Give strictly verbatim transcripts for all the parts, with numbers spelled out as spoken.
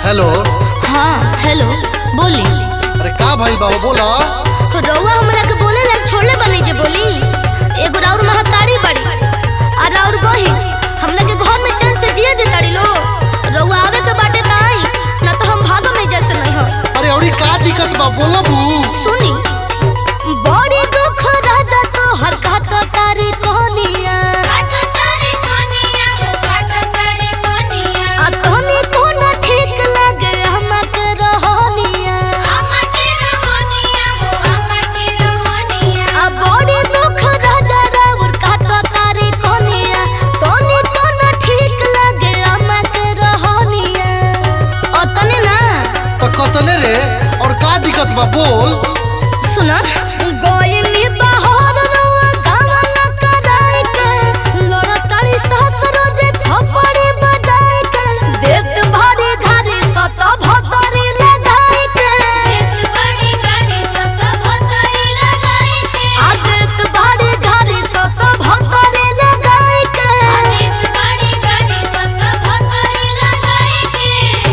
Hello. हाँ hello बोली। अरे का भाई बाबू बोला। रउआ हमरा के बोले ला छोड़ले बनी जे बोली। एगो राउर महतारी बड़ी आ राउर बहिन हमरा के घर में चैन से जिए दे ताड़ी लो। रउआ आवे के बाटे त आई ना तो हम भागो में जैसे नहीं हो। अरे औरी का दिक्कत बा बोलबू। सुनी बड़ी दुख रहता तो हर काट तारी कोनिया काट तारी कोनिया हो काट तारी कोनिया आ तोनी कोना ठीक लगे हमके रहनिया हमके रहनिया हो हमके रहनिया आ बड़ी दुख रहता राउर काट तारी कोनिया तोनी कोना ठीक लगे हमके रहनिया ओतने ना तो कतने रे और का दिक्कत बा बोल। सुना गोइनी बहर रउआ गावा न कराई के लड़तारी सहसरो जे थपड़ी बजाई के देत भारी घारी सत भतरी लगाई के देत भारी घारी सत भतरी लगाई के आ देत भारी घारी सत भतरी लगाई के आ देत भारी घारी सत भतरी लगाई के।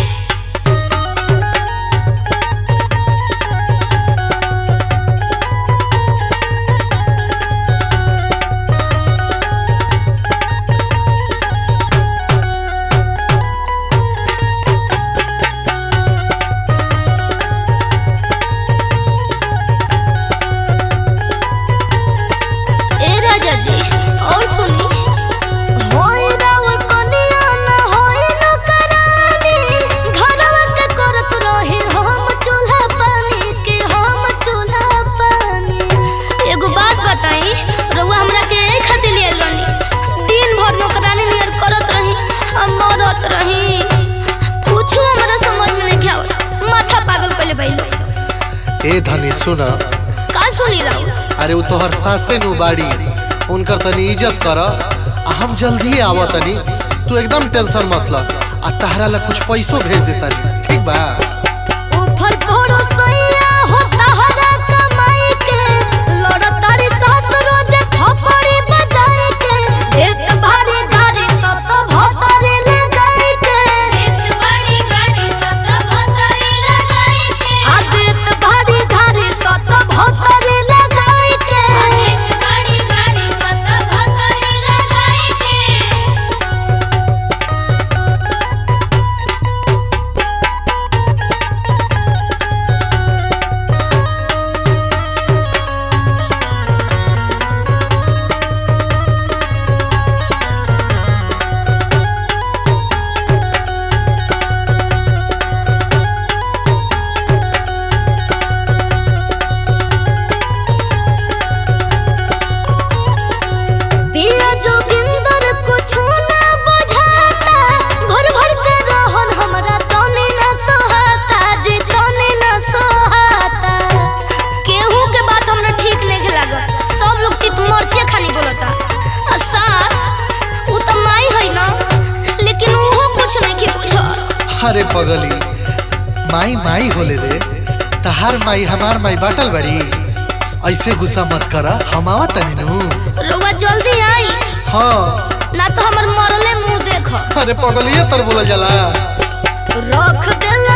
ए राजा जी और सुनी होई राउर कनिया न होई न करानी घरवा के करत रही हम चूल्हा पानी के हम चूल्हा पानी। एगो बात बताई रउआ हमरा के ए खातिर ले रहनी दिन भर नौकरानी नियर करत रही हम मरत रही कुछ हमरा समझ में नहीं आवत माथा पागल कइले बैलो। ए धनी सुना। का सुनी राउर। अरे वो तोहर सासे नु बाड़ी उनकर तनी इज्जत कर आ हम जल्दी आवा तनी तू एकदम टेंशन मत ल आ तहरा ला कुछ पैसो भेज दे तनी ठीक बा। ऊपर पड़ो सैया हो तहरा कमाई के लड़तारी सहसरो जे थपड़ी बजाई के देत भारी घारी सत भतरी लगाई के देत भारी घारी सत भतरी लगाई के आ देत भारी घारी सत भतरी लगाई के आ देत भारी घारी सत भतरी लगाई के। पिया जोगिंदर कुछ ना बुझाता घर भर के रहन हमरा तने ना सोहाता जी तने ना सोहाता। केहू के बात हमरा ठीक नहीं लागत सब लोग तित मरचे खानी बोलता। आ सास उ त माई है ना लेकिन उहो कुछ नहीं की बुझत। अरे पगली माई माई होले रे तहार माई हमार माई बाटल बड़ी ऐसे गुस्सा मत करा हम आवा तनी नु। रउआ जल्दी आई हाँ ना तो हमर मरले मुंह देख अरे पगली ये तर बोला जाला रख देला